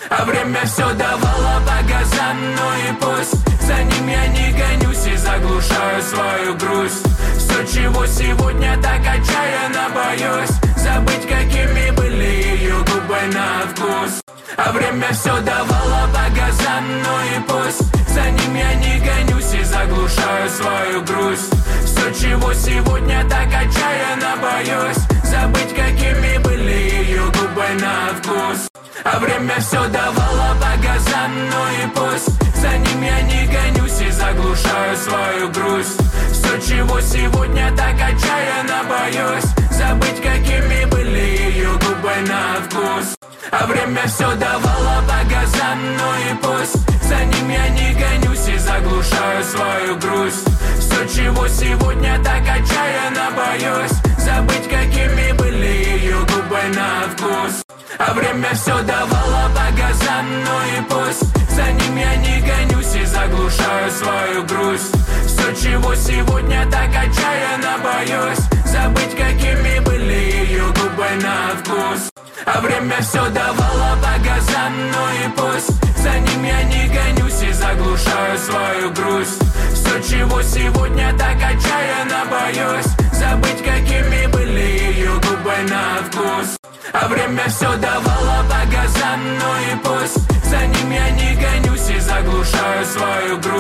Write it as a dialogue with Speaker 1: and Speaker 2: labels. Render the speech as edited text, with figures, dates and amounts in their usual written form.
Speaker 1: А время все давало по газам, ну и пусть. За ним я не гонюсь и заглушаю свою грусть. Все, чего сегодня так отчаянно боюсь, забыть, какими были ее губы на вкус. А время все давало по газам, ну и пусть. За ним я не гонюсь и заглушаю свою грусть. Все, чего сегодня так отчаянно боюсь, забыть, какими были ее губы на вкус. А время все давало по газам, ну и пусть. За ним я не гонюсь и заглушаю свою грусть. Все, чего сегодня так отчаянно боюсь, забыть, какими были ее губы на вкус. А время все давало по газам, ну и пусть. За ним я не гонюсь и заглушаю свою грусть. Все, чего сегодня так отчаянно боюсь, забыть, какими были ее губы на вкус. А время все давало по газам, ну и пусть. За ним я не гонюсь и заглушаю свою грусть. Все, чего сегодня так отчаянно боюсь, забыть, какими были ее губы на вкус. А время все давало по газам, ну и пусть. За ним я не гонюсь и заглушаю свою грусть. Все, чего сегодня так отчаянно боюсь, забыть, какими были ее губы на вкус. А время все давало по газам, ну и пусть. За ним я не гонюсь и заглушаю свою грусть.